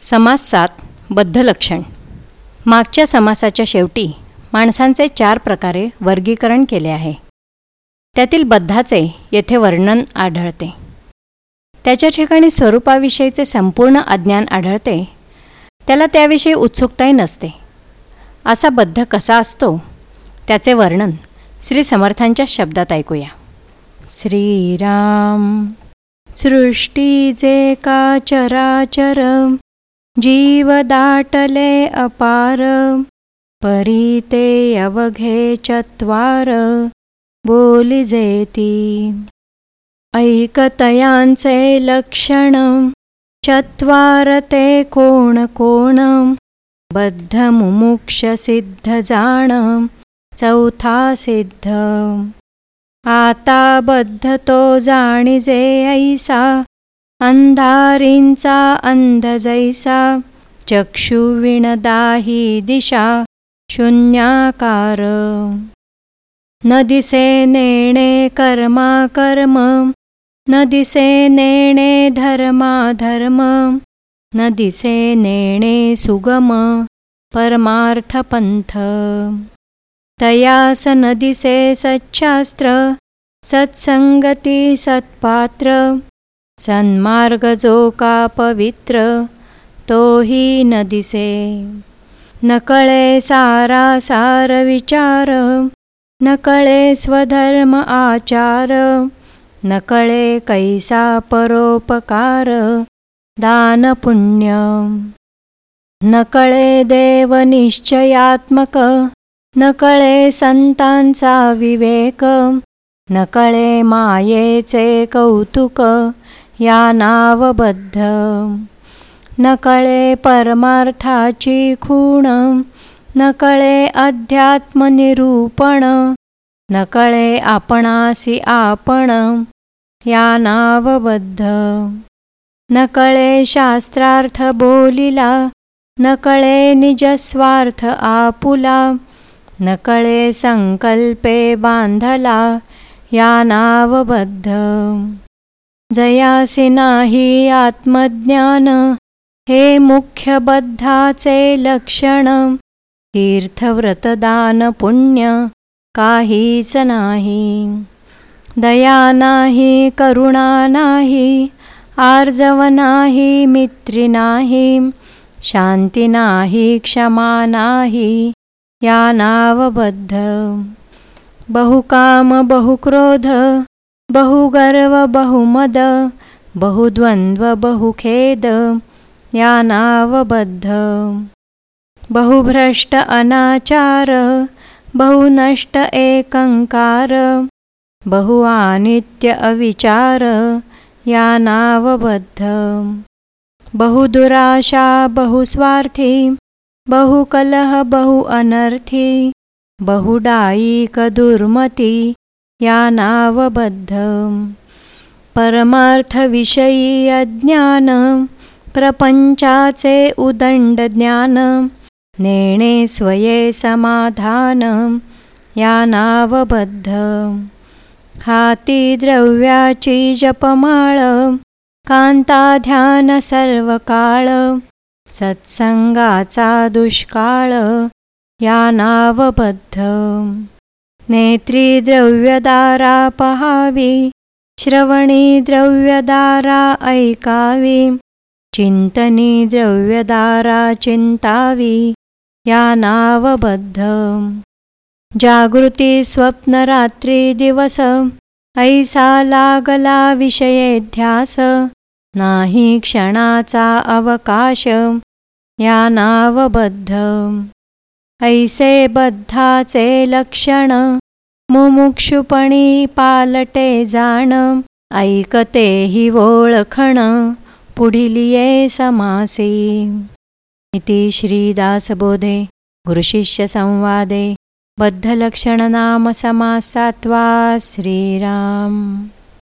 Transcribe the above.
समास 7 बद्धलक्षण. मागच्या समासाच्या शेवटी माणसांचे 4 प्रकारे वर्गीकरण केले आहे. त्यातील बद्धाचे येथे वर्णन आढळते. त्याच्या ठिकाणी स्वरूपाविषयीचे संपूर्ण अज्ञान आढळते. त्याला त्याविषयी उत्सुकताही नसते. असा बद्ध कसा असतो त्याचे वर्णन श्री समर्थांच्या शब्दात ऐकूया. श्रीराम. सृष्टी जे का चराचर, जीव दाटले अपार, परी ते अवघे 4 बोली जेती. ऐकतयांचे लक्षण 4 ते कोण कोण, बद्ध मुमुक्ष सिद्ध जाण 4था सिद्ध. आता बद्ध तो जाणिजे ऐसा, अंधारींचा अंध जैसा, चक्षुविण दाही दिशा शून्याकार. न दिसे नेणे कर्मा कर्म, न दिसे नेणे धर्मा धर्म, न दिसे नेणे सुगम परमार्थ पंथ. तयास न दिसे सच्छास्त्र, सत्संगती सत्पात्र, सन्मार्ग जो का पवित्र, तोही न दिसे. न कळे सारा सार विचार, न कळे स्वधर्म आचार, न कळे कैसा परोपकार दान पुण्य. न कळे देव निश्चयात्मक, न कळे संतांचा विवेक, न कळे मायेचे कौतुक या नावबद्ध. न कळे परमार्थाची खूण, न कळे अध्यात्म निरूपण, न कळे आपणासी आपण या नावबद्ध. न कळे शास्त्रार्थ बोलिला, न कळे निजस्वार्थ आपुला, न कळे संकल्पे बांधला या नावबद्ध. जयासी नाही आत्मज्ञान, हे मुख्य बद्धाचे लक्षण, तीर्थव्रतदान पुण्य काहीच नाही. दया नाही करुणा नाही, आर्जव नाही मित्री नाही, शांती नाही क्षमा नाही या नावबद्ध. बहुकाम बहुक्रोध, बहुगर्व बहुमद, बहुद्वंद्व बहुखेद या नावबद्ध. बहुभ्रष्ट अनाचार, बहुनष्ट एकंकार, बहुआनित्य अविचार या नावबद्ध. बहुदुराशा बहुस्वार्थी, बहुकलह बहुअनर्थी, बहुडायिक दुर्मती या नावबद्ध. परमार्थविषयी अज्ञान, प्रपंचाचे उदंड ज्ञान, नेणे स्वये समाधान या नावबद्ध. हाती द्रव्याची जपमाळ, कांता ध्यान सर्व काळ, सत्संगाचा दुष्काळ या नावबद्ध. नेत्री द्रव्यदारा पहावी, श्रवणी द्रव्यदारा ऐकावी, चिंतनी द्रव्यदारा चिंतावी या नावबद्ध. जागृती स्वप्न रात्री दिवस, ऐसा लागला विषये ध्यास, नाही क्षणाचा अवकाश या नावबद्ध. ऐसे बद्धाचे लक्षण, मुमुक्षुपणी पालटे जाण, ऐकते ही ओळखण पुढिलिये समासी. इति श्रीदासबोधे गुरुशिष्य संवादे बद्धलक्षण नाम समास 7. श्रीराम.